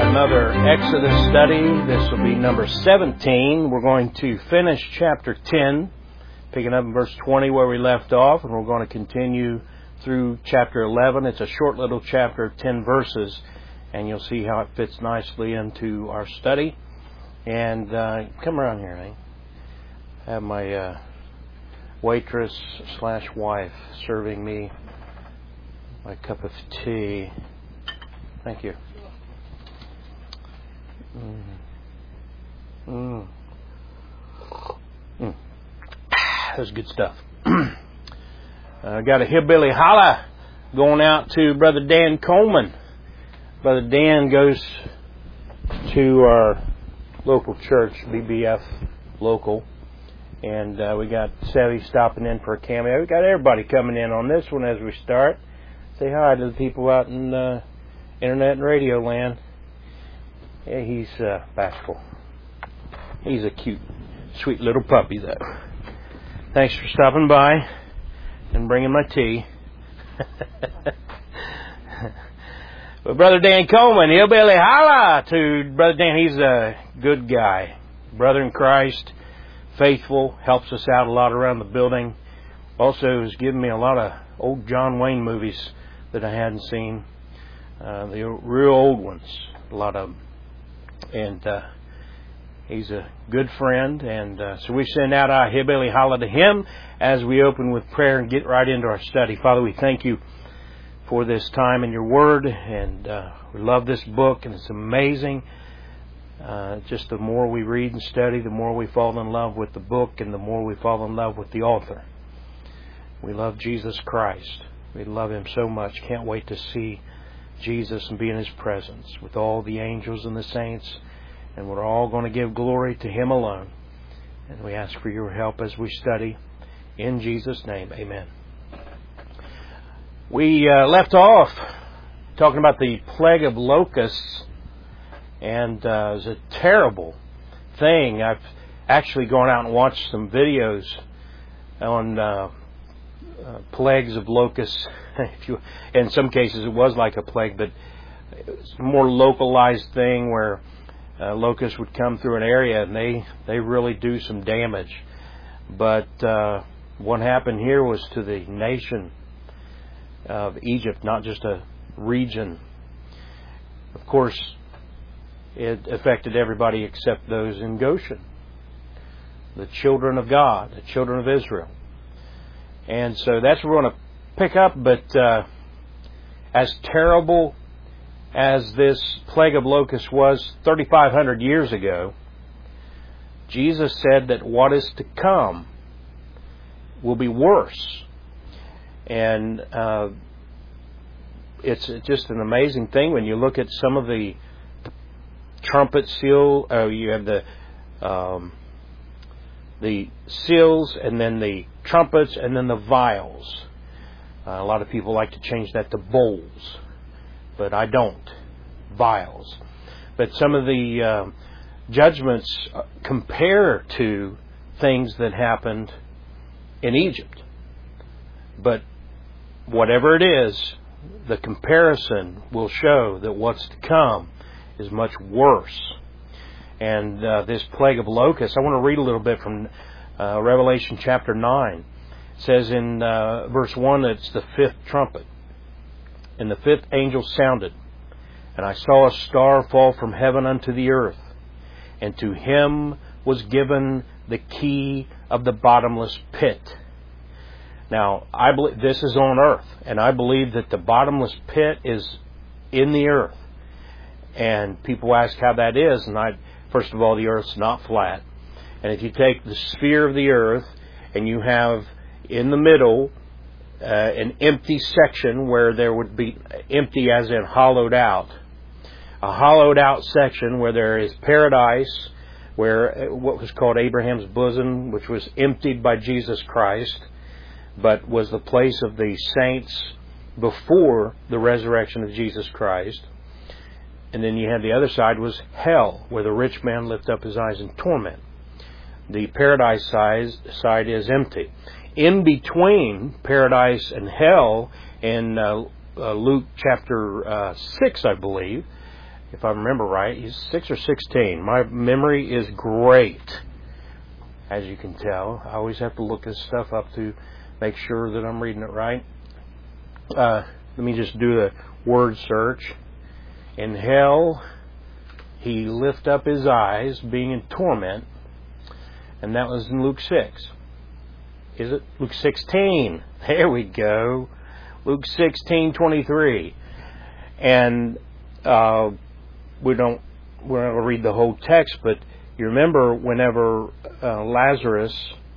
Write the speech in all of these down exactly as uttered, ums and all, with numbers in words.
another Exodus study. This will be number seventeen. We're going to finish chapter ten, picking up in verse twenty where we left off, and we're going to continue through chapter eleven. It's a short little chapter of ten verses, and you'll see how it fits nicely into our study. And uh, come around here, eh? I have my uh, waitress slash wife serving me my cup of tea. Thank you. Mm. Mm. Mm. That's good stuff. uh, got a hillbilly holla going out to Brother Dan Coleman. Brother Dan goes to our local church, B B F local, and uh, we got Sevy stopping in for a cameo. We got everybody coming in on this one as we start. Say hi to the people out in uh, internet and radio land. Yeah, he's uh, bashful. He's a cute, sweet little puppy, though. Thanks for stopping by and bringing my tea. But Brother Dan Coleman, hillbilly holla to Brother Dan. He's a good guy, brother in Christ, faithful, helps us out a lot around the building. Also has given me a lot of old John Wayne movies that I hadn't seen, uh, the real old ones, a lot of them. And uh, he's a good friend, and uh, so we send out our hillbilly holla to him as we open with prayer and get right into our study. Father, we thank you for this time in your word, and uh, we love this book, and it's amazing. Uh, just the more we read and study, the more we fall in love with the book, and the more we fall in love with the author. We love Jesus Christ. We love him so much. Can't wait to see Jesus and be in his presence with all the angels and the saints, and we're all going to give glory to him alone. And we ask for your help as we study. In Jesus' name, amen. We uh, left off talking about the plague of locusts, and uh, it was a terrible thing. I've actually gone out and watched some videos on uh, uh, plagues of locusts. If you, in some cases it was like a plague, but it's a more localized thing where uh, locusts would come through an area and they, they really do some damage. But uh, what happened here was to the nation of Egypt, not just a region. Of course, it affected everybody except those in Goshen, the children of God, the children of Israel. And so that's what we're going to pick up, but uh, as terrible as this plague of locusts was thirty-five hundred years ago, Jesus said that what is to come will be worse. And uh, it's just an amazing thing when you look at some of the trumpet seal. Oh, you have the um, the seals, and then the trumpets, and then the vials. Uh, a lot of people like to change that to bowls, but I don't. Vials. But some of the uh, judgments compare to things that happened in Egypt. But whatever it is, the comparison will show that what's to come is much worse. And uh, this plague of locusts, I want to read a little bit from uh, Revelation chapter nine. It says in uh, verse one that it's the fifth trumpet. And the fifth angel sounded, and I saw a star fall from heaven unto the earth, and to him was given the key of the bottomless pit. Now, I believe this is on earth, and I believe that the bottomless pit is in the earth. And people ask how that is, and I, first of all, the earth's not flat. And if you take the sphere of the earth, and you have in the middle uh, an empty section where there would be empty as in hollowed out, a hollowed out section where there is paradise, where what was called Abraham's bosom, which was emptied by Jesus Christ, but was the place of the saints before the resurrection of Jesus Christ. And then you had the other side was hell, where the rich man lifted up his eyes in torment. The paradise side is empty. In between paradise and hell, in uh, uh, Luke chapter uh, six, I believe, if I remember right. He's six or sixteen. My memory is great, as you can tell. I always have to look this stuff up to make sure that I'm reading it right. Uh, let me just do a word search. In hell, he lift up his eyes, being in torment, and that was in Luke six. Is it Luke sixteen? There we go. Luke sixteen twenty-three. And uh, we don't we're not going to read the whole text, but you remember whenever uh, Lazarus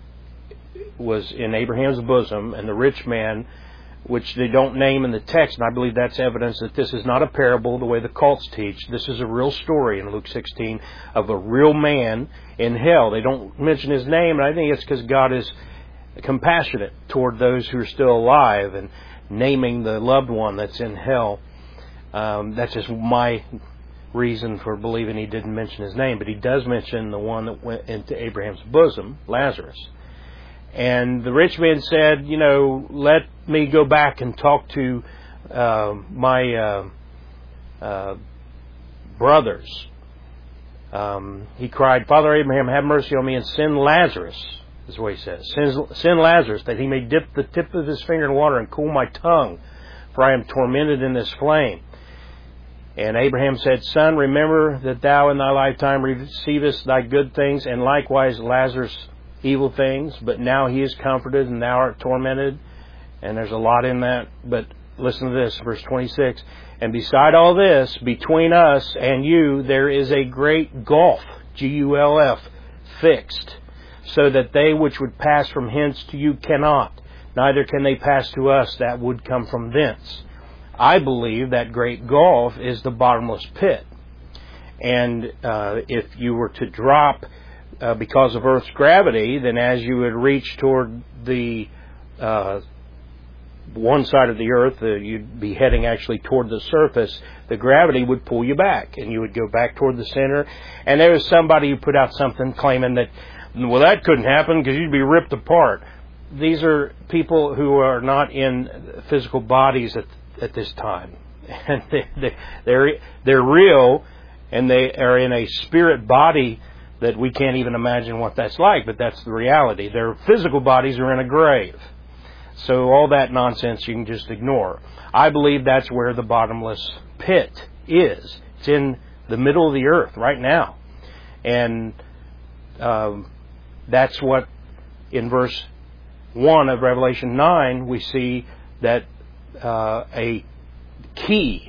was in Abraham's bosom, and the rich man, which they don't name in the text, and I believe that's evidence that this is not a parable the way the cults teach. This is a real story in Luke sixteen of a real man in hell. They don't mention his name, and I think it's because God is compassionate toward those who are still alive and naming the loved one that's in hell. Um, that's just my reason for believing he didn't mention his name, but he does mention the one that went into Abraham's bosom, Lazarus. And the rich man said, you know, let me go back and talk to uh, my uh, uh, brothers. Um, he cried, Father Abraham, have mercy on me and send Lazarus, is what he says. Send, send Lazarus that he may dip the tip of his finger in water and cool my tongue, for I am tormented in this flame. And Abraham said, Son, remember that thou in thy lifetime receivest thy good things, and likewise Lazarus evil things, but now he is comforted and thou art tormented. And there's a lot in that, but listen to this, verse twenty-six. And beside all this, between us and you, there is a great gulf, G U L F, fixed, so that they which would pass from hence to you cannot, neither can they pass to us that would come from thence. I believe that great gulf is the bottomless pit. And uh, if you were to drop uh, because of Earth's gravity, then as you would reach toward the uh, one side of the Earth, uh, you'd be heading actually toward the surface, the gravity would pull you back, and you would go back toward the center. And there was somebody who put out something claiming that, well, that couldn't happen because you'd be ripped apart. These are people who are not in physical bodies at at this time, and they, they, they're they're real, and they are in a spirit body that we can't even imagine what that's like. But that's the reality. Their physical bodies are in a grave, so all that nonsense you can just ignore. I believe that's where the bottomless pit is. It's in the middle of the earth right now, and um, that's what in verse one of Revelation nine we see that. Uh, a key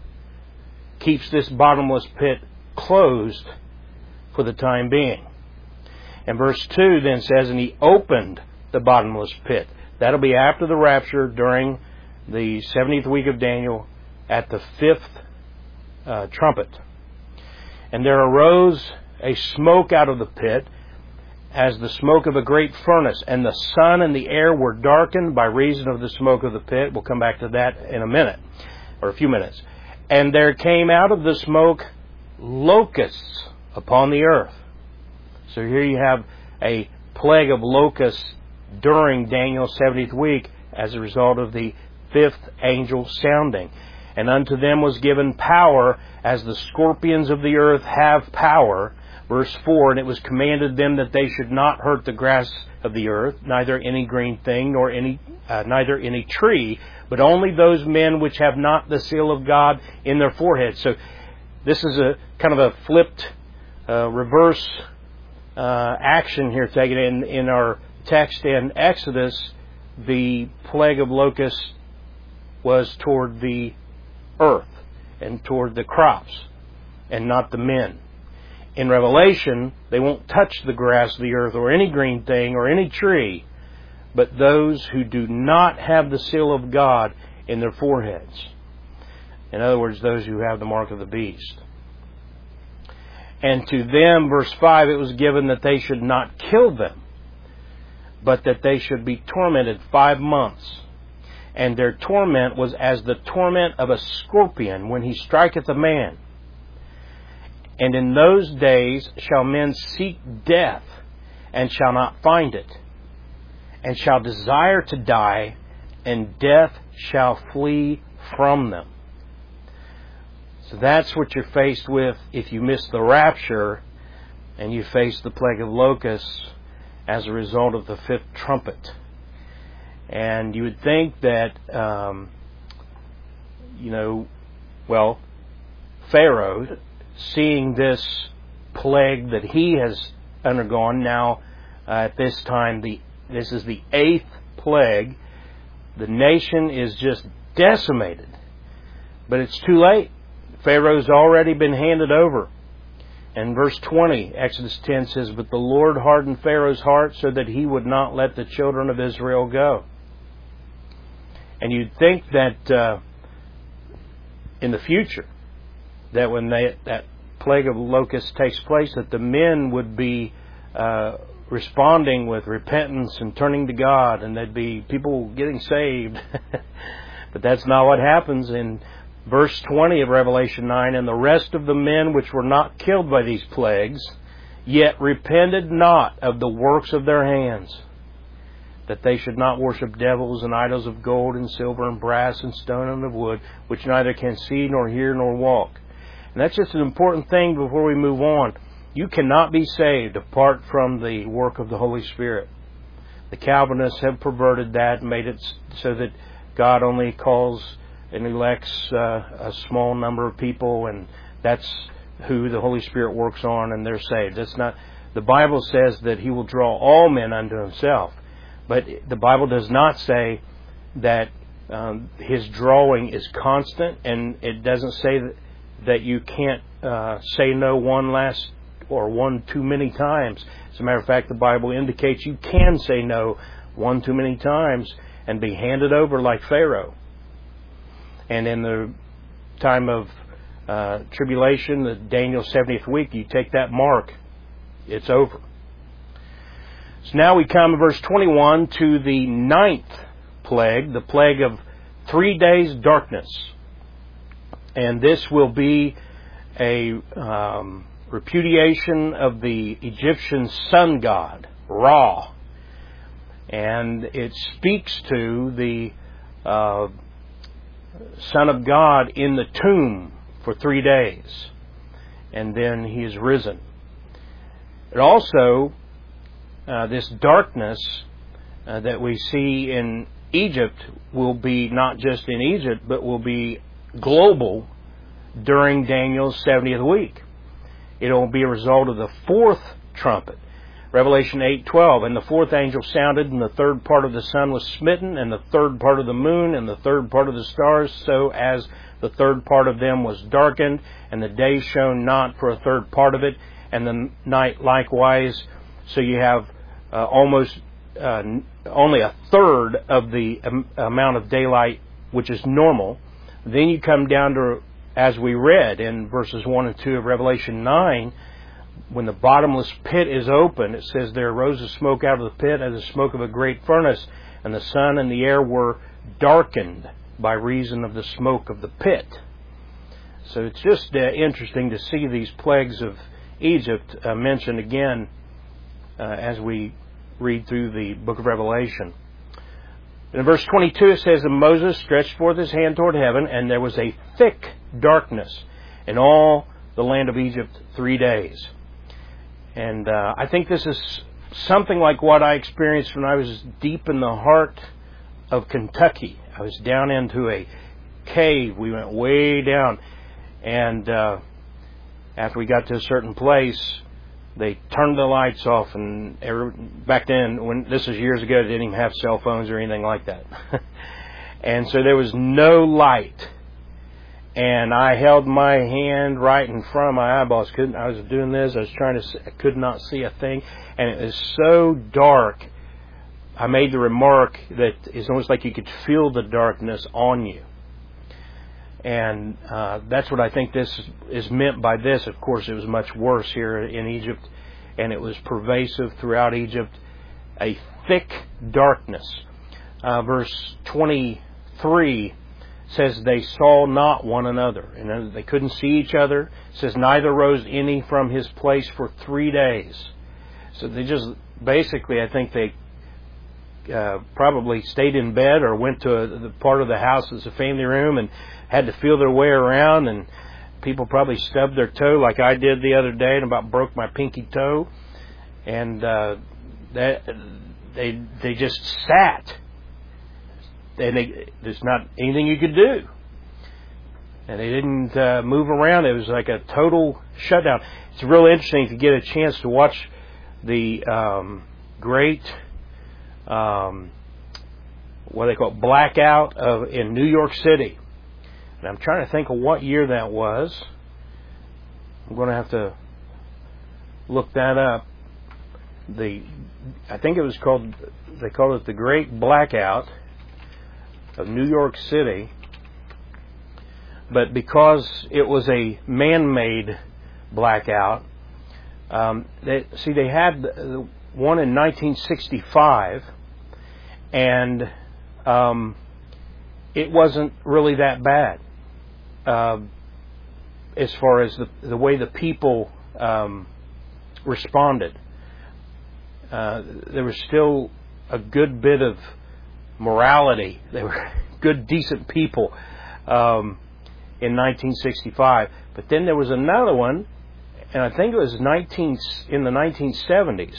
keeps this bottomless pit closed for the time being. And verse two then says, and he opened the bottomless pit. That'll be after the rapture during the seventieth week of Daniel at the fifth uh, trumpet. And there arose a smoke out of the pit, as the smoke of a great furnace, and the sun and the air were darkened by reason of the smoke of the pit. We'll come back to that in a minute, or a few minutes. And there came out of the smoke locusts upon the earth. So here you have a plague of locusts during Daniel's seventieth week as a result of the fifth angel sounding. And unto them was given power, as the scorpions of the earth have power. Verse four, and it was commanded them that they should not hurt the grass of the earth, neither any green thing, nor any uh, neither any tree, but only those men which have not the seal of God in their foreheads. So this is a kind of a flipped, uh, reverse uh, action here taken in, in our text in Exodus. The plague of locusts was toward the earth and toward the crops, and not the men. In Revelation, they won't touch the grass of the earth or any green thing or any tree, but those who do not have the seal of God in their foreheads. In other words, those who have the mark of the beast. And to them, verse five, it was given that they should not kill them, but that they should be tormented five months. And their torment was as the torment of a scorpion when he striketh a man. And in those days shall men seek death, and shall not find it, and shall desire to die, and death shall flee from them. So that's what you're faced with if you miss the rapture and you face the plague of locusts as a result of the fifth trumpet. And you would think that, um, you know, well, Pharaoh, seeing this plague that he has undergone now, uh, at this time, the this is the eighth plague. The nation is just decimated. But it's too late. Pharaoh's already been handed over. And verse twenty, Exodus ten says, "But the Lord hardened Pharaoh's heart so that he would not let the children of Israel go." And you'd think that uh, in the future, that when they, that plague of locusts takes place, that the men would be uh, responding with repentance and turning to God, and there'd be people getting saved. But that's not what happens. In verse twenty of Revelation nine, "And the rest of the men which were not killed by these plagues, yet repented not of the works of their hands, that they should not worship devils and idols of gold and silver and brass and stone and of wood, which neither can see nor hear nor walk." And that's just an important thing before we move on. You cannot be saved apart from the work of the Holy Spirit. The Calvinists have perverted that and made it so that God only calls and elects uh, a small number of people, and that's who the Holy Spirit works on, and they're saved. That's not. The Bible says that He will draw all men unto Himself, but the Bible does not say that um, His drawing is constant, and it doesn't say that, that you can't uh, say no one last or one too many times. As a matter of fact, the Bible indicates you can say no one too many times and be handed over like Pharaoh. And in the time of uh, tribulation, the Daniel seventieth week, you take that mark, it's over. So now we come to verse twenty-one to the ninth plague, the plague of three days darkness. And this will be a um, repudiation of the Egyptian sun god, Ra. And it speaks to the uh, Son of God in the tomb for three days. And then He is risen. It also, uh, this darkness uh, that we see in Egypt will be not just in Egypt, but will be global during Daniel's seventieth week. It will be a result of the fourth trumpet. Revelation eight twelve, "And the fourth angel sounded, and the third part of the sun was smitten, and the third part of the moon, and the third part of the stars, so as the third part of them was darkened, and the day shone not for a third part of it, and the night likewise." So you have uh, almost uh, only a third of the um, amount of daylight, which is normal. Then you come down to, as we read in verses one and two of Revelation nine, when the bottomless pit is open, it says, "There arose a smoke out of the pit as the smoke of a great furnace, and the sun and the air were darkened by reason of the smoke of the pit." So it's just uh, interesting to see these plagues of Egypt uh, mentioned again uh, as we read through the book of Revelation. In verse twenty-two it says, "And Moses stretched forth his hand toward heaven, and there was a thick darkness in all the land of Egypt three days." And uh, I think this is something like what I experienced when I was deep in the heart of Kentucky. I was down into a cave. We went way down. And uh, after we got to a certain place, they turned the lights off. And every, back then, when this was years ago, they didn't even have cell phones or anything like that. And so there was no light. And I held my hand right in front of my eyeballs. Couldn't, I was doing this. I was trying to see, I could not see a thing. And it was so dark. I made the remark that it's almost like you could feel the darkness on you. And uh, that's what I think this is meant by this. Of course, it was much worse here in Egypt. And it was pervasive throughout Egypt. A thick darkness. Uh, verse twenty-three says they saw not one another, and they couldn't see each other. It says neither rose any from his place for three days. So they just basically, I think they uh, probably stayed in bed or went to a, the part of the house that's a family room and had to feel their way around. And people probably stubbed their toe like I did the other day and about broke my pinky toe. And uh, that, they they just sat. And they, there's not anything you could do. And they didn't uh, move around. It was like a total shutdown. It's really interesting to get a chance to watch the um, great, um, what they call it, blackout of in New York City. And I'm trying to think of what year that was. I'm going to have to look that up. The I think it was called, they called it the Great Blackout of New York City. But because it was a man-made blackout, um, they, see, they had the one in nineteen sixty-five, and um, it wasn't really that bad uh, as far as the, the way the people um, responded. Uh, there was still a good bit of morality. They were good, decent people um, in nineteen sixty-five. But then there was another one, and I think it was nineteen in the nineteen seventies.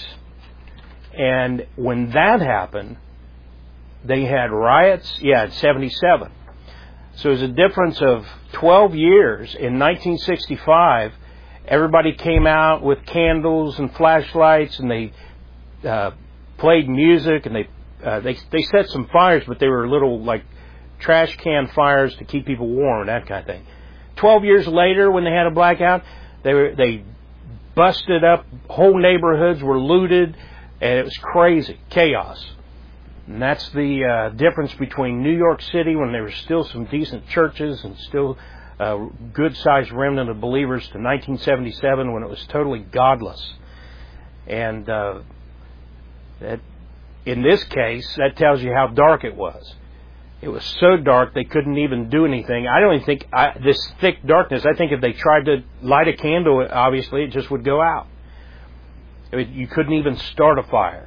And when that happened, they had riots. Yeah, in seventy-seven. So it was a difference of twelve years. In nineteen sixty-five, everybody came out with candles and flashlights, and they uh, played music, and they uh, they they set some fires, but they were little like trash can fires to keep people warm, that kind of thing. Twelve years later, when they had a blackout, they were they busted up whole neighborhoods, were looted, and it was crazy chaos. And that's the uh, difference between New York City, when there were still some decent churches and still a good-sized remnant of believers, to nineteen seventy-seven, when it was totally godless. And uh, that, in this case, that tells you how dark it was. It was so dark they couldn't even do anything. I don't even think I, this thick darkness. I think if they tried to light a candle, obviously it just would go out. It, you couldn't even start a fire.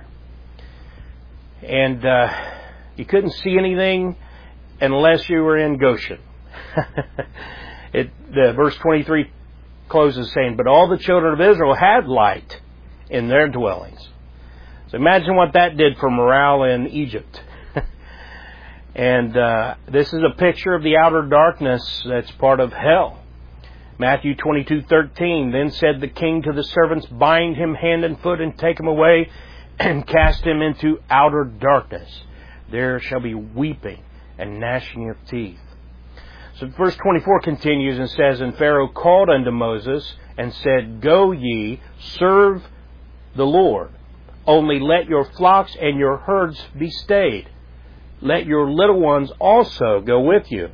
And uh, you couldn't see anything unless you were in Goshen. it, the verse twenty-three closes saying, "But all the children of Israel had light in their dwellings." So imagine what that did for morale in Egypt. And uh, this is a picture of the outer darkness that's part of hell. Matthew twenty-two thirteen, "Then said the king to the servants, Bind him hand and foot and take him away, and cast him into outer darkness. There shall be weeping and gnashing of teeth." So verse twenty-four continues and says, "And Pharaoh called unto Moses and said, Go ye, serve the Lord. Only let your flocks and your herds be stayed. Let your little ones also go with you."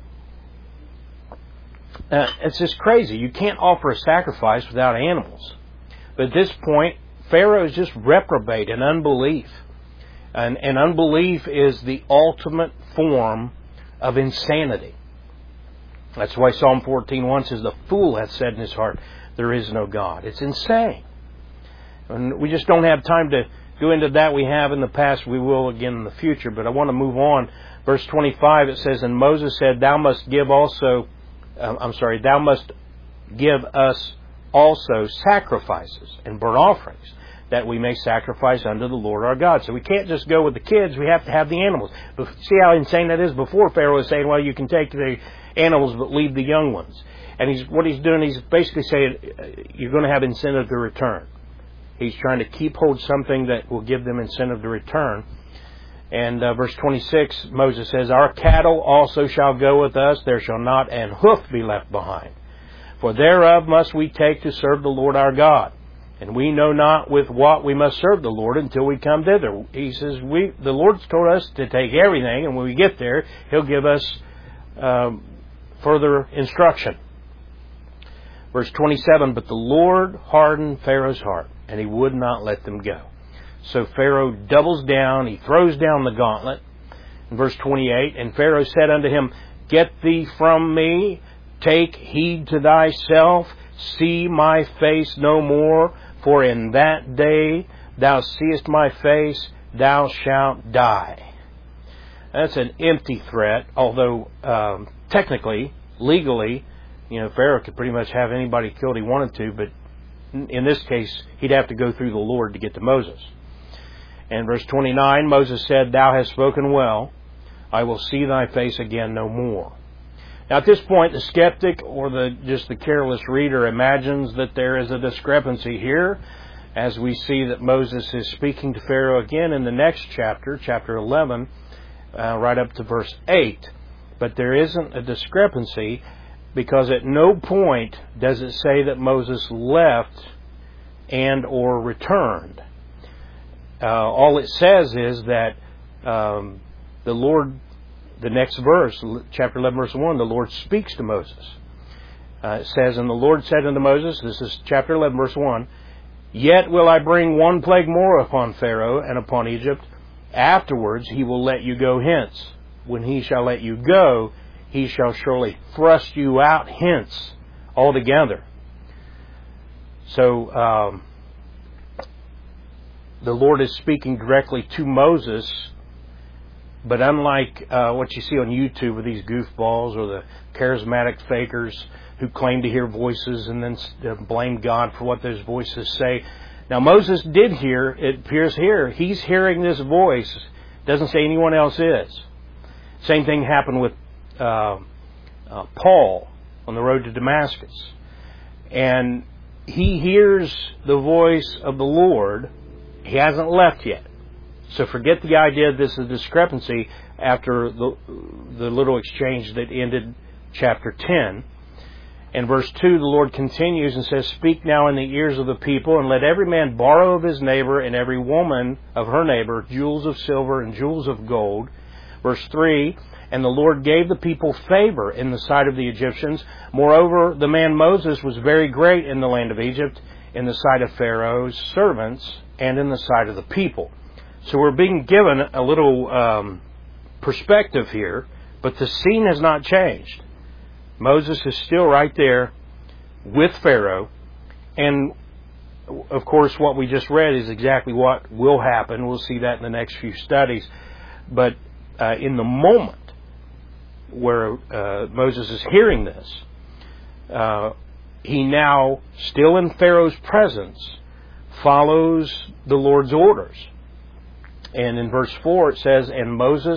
Uh, it's just crazy. You can't offer a sacrifice without animals. But at this point, Pharaoh is just reprobate in unbelief. And, and unbelief is the ultimate form of insanity. That's why Psalm fourteen one says, "The fool hath said in his heart, there is no God." It's insane. And we just don't have time to go into that. We have in the past, we will again in the future. But I want to move on. Verse twenty-five, it says, "And Moses said, Thou must give also, uh, I'm sorry, thou must give us also sacrifices and burnt offerings, that we may sacrifice unto the Lord our God." So we can't just go with the kids, we have to have the animals. But see how insane that is? Before, Pharaoh was saying, well, you can take the animals but leave the young ones. And he's what he's doing, he's basically saying, you're going to have incentive to return. He's trying to keep hold something that will give them incentive to return. And uh, verse twenty-six, Moses says, "Our cattle also shall go with us, there shall not an hoof be left behind. For thereof must we take to serve the Lord our God. And we know not with what we must serve the Lord until we come thither." He says, "We the Lord's told us to take everything, and when we get there, He'll give us um, further instruction." Verse twenty-seven, "But the Lord hardened Pharaoh's heart, and he would not let them go. So Pharaoh doubles down, he throws down the gauntlet." In verse twenty-eight, "And Pharaoh said unto him, Get thee from me, take heed to thyself, see my face no more, for in that day thou seest my face, thou shalt die." That's an empty threat, although um, technically, legally, You know, Pharaoh could pretty much have anybody killed he wanted to, but in this case, he'd have to go through the Lord to get to Moses. And verse twenty-nine, Moses said, "Thou hast spoken well. I will see thy face again no more." Now at this point, the skeptic or the just the careless reader imagines that there is a discrepancy here, as we see that Moses is speaking to Pharaoh again in the next chapter, chapter eleven, uh, right up to verse eight. But there isn't a discrepancy, because at no point does it say that Moses left and or returned. Uh, all it says is that um, the Lord, the next verse, chapter eleven, verse one, the Lord speaks to Moses. Uh, it says, "And the Lord said unto Moses," this is chapter eleven, verse one, "Yet will I bring one plague more upon Pharaoh and upon Egypt. Afterwards he will let you go hence. When he shall let you go, he shall surely thrust you out hence altogether." So, um, the Lord is speaking directly to Moses, but unlike uh, what you see on YouTube with these goofballs or the charismatic fakers who claim to hear voices and then blame God for what those voices say. Now, Moses did hear, it appears here, he's hearing this voice. Doesn't say anyone else is. Same thing happened with uh, uh, Paul on the road to Damascus. And he hears the voice of the Lord. He hasn't left yet. So forget the idea that this is a discrepancy after the, the little exchange that ended chapter ten. In verse two, the Lord continues and says, "Speak now in the ears of the people, and let every man borrow of his neighbor and every woman of her neighbor jewels of silver and jewels of gold." Verse three, "And the Lord gave the people favor in the sight of the Egyptians. Moreover, the man Moses was very great in the land of Egypt, in the sight of Pharaoh's servants, and in the sight of the people." So we're being given a little um, perspective here, but the scene has not changed. Moses is still right there with Pharaoh, and of course what we just read is exactly what will happen. We'll see that in the next few studies. But uh, in the moment where uh, Moses is hearing this, uh, he now, still in Pharaoh's presence, follows the Lord's orders. And in verse four it says, "And Moses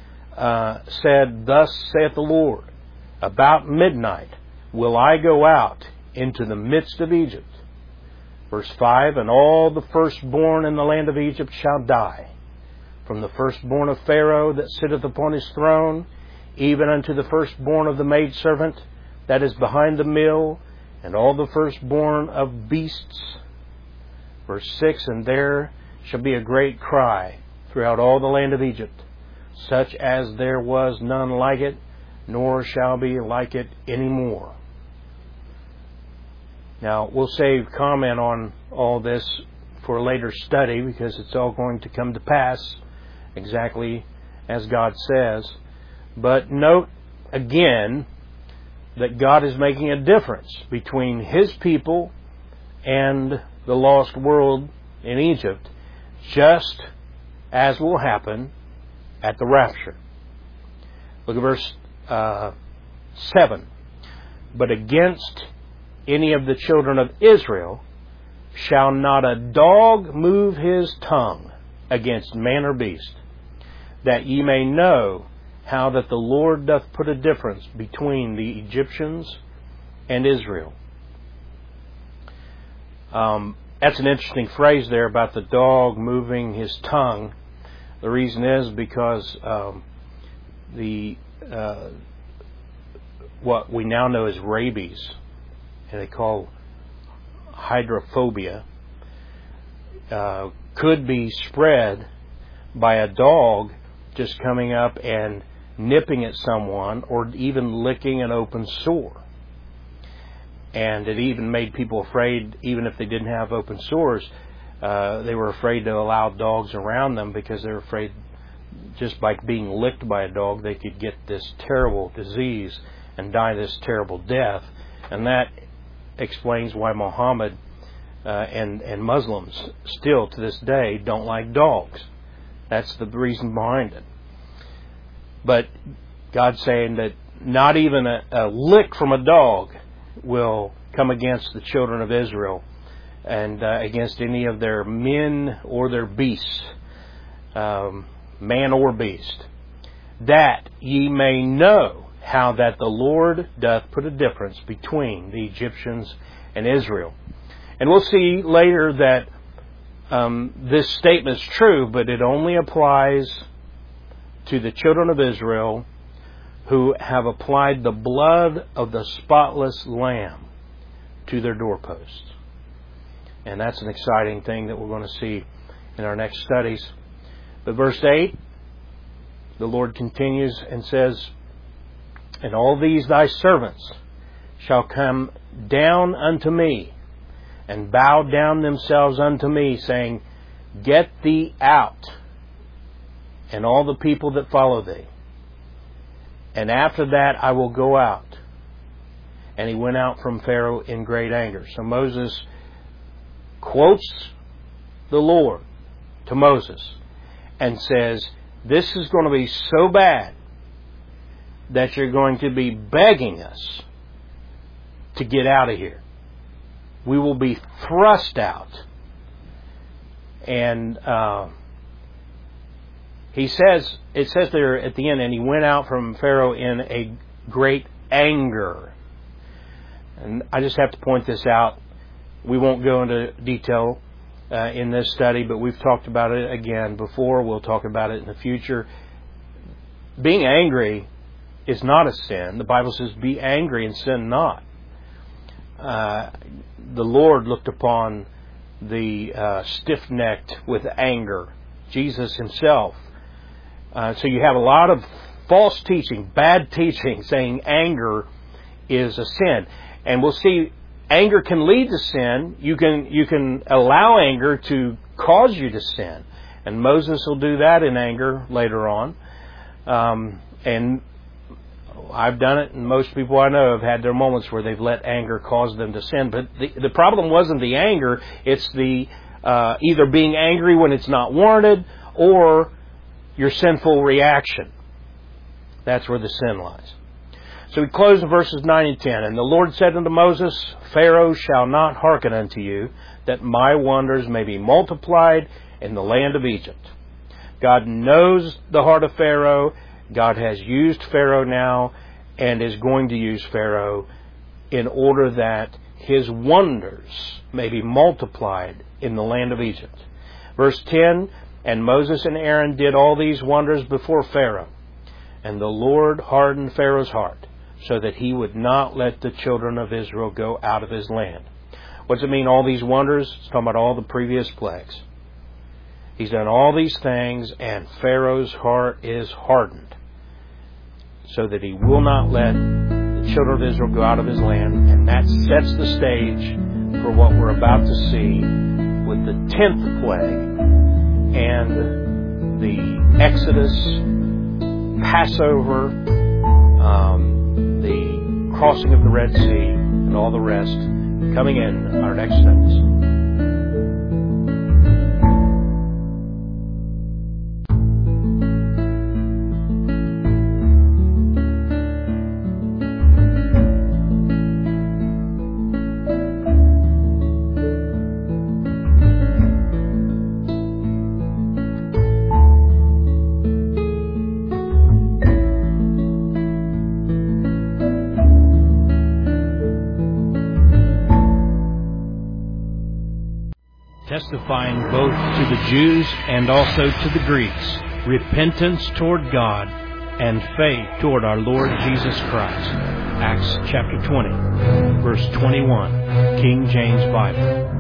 uh, said, Thus saith the Lord, about midnight will I go out into the midst of Egypt." Verse five, "And all the firstborn in the land of Egypt shall die, from the firstborn of Pharaoh that sitteth upon his throne, even unto the firstborn of the maidservant that is behind the mill, and all the firstborn of beasts." Verse six, "And there shall be a great cry throughout all the land of Egypt, such as there was none like it, nor shall be like it any more." Now, we'll save comment on all this for a later study, because it's all going to come to pass exactly as God says. But note again that God is making a difference between His people and the lost world in Egypt, just as will happen at the rapture. Look at verse uh, seven. "But against any of the children of Israel shall not a dog move his tongue against man or beast, that ye may know how that the Lord doth put a difference between the Egyptians and Israel." Um, that's an interesting phrase there about the dog moving his tongue. The reason is because um, the uh, what we now know as rabies, and they call hydrophobia, uh, could be spread by a dog just coming up and nipping at someone, or even licking an open sore. And it even made people afraid, even if they didn't have open sores, uh, they were afraid to allow dogs around them, because they were afraid just by being licked by a dog they could get this terrible disease and die this terrible death. And that explains why Muhammad uh, and, and Muslims still to this day don't like dogs. That's the reason behind it. But God's saying that not even a, a lick from a dog will come against the children of Israel and uh, against any of their men or their beasts, um, man or beast, that ye may know how that the Lord doth put a difference between the Egyptians and Israel. And we'll see later that um, this statement is true, but it only applies to the children of Israel who have applied the blood of the spotless lamb to their doorposts. And that's an exciting thing that we're going to see in our next studies. But verse eight, the Lord continues and says, and all these thy servants shall come down unto me, and bow down themselves unto me, saying, get thee out, and all the people that follow thee. And after that I will go out. And he went out from Pharaoh in great anger. So Moses quotes the Lord to Moses and says, this is going to be so bad that you're going to be begging us to get out of here. We will be thrust out. And uh, he says, it says there at the end, and he went out from Pharaoh in a great anger. And I just have to point this out. We won't go into detail uh, in this study, but we've talked about it again before. We'll talk about it in the future. Being angry is not a sin. The Bible says, be angry and sin not. Uh, the Lord looked upon the uh, stiff-necked with anger. Jesus himself. Uh, so you have a lot of false teaching, bad teaching, saying anger is a sin. And we'll see anger can lead to sin. You can you can allow anger to cause you to sin. And Moses will do that in anger later on. Um, and I've done it, and most people I know have had their moments where they've let anger cause them to sin. But the, the problem wasn't the anger. It's the uh, either being angry when it's not warranted or your sinful reaction. That's where the sin lies. So we close in verses nine and ten. And the Lord said unto Moses, Pharaoh shall not hearken unto you, that my wonders may be multiplied in the land of Egypt. God knows the heart of Pharaoh. God has used Pharaoh now and is going to use Pharaoh in order that his wonders may be multiplied in the land of Egypt. Verse ten, and Moses and Aaron did all these wonders before Pharaoh. And the Lord hardened Pharaoh's heart, so that he would not let the children of Israel go out of his land. What does it mean, all these wonders? It's talking about all the previous plagues. He's done all these things, and Pharaoh's heart is hardened, so that he will not let the children of Israel go out of his land. And that sets the stage for what we're about to see with the tenth plague and the Exodus, Passover, um, the crossing of the Red Sea, and all the rest coming in our next studies. Testifying both to the Jews and also to the Greeks, repentance toward God and faith toward our Lord Jesus Christ. Acts chapter twenty, verse twenty-one, King James Bible.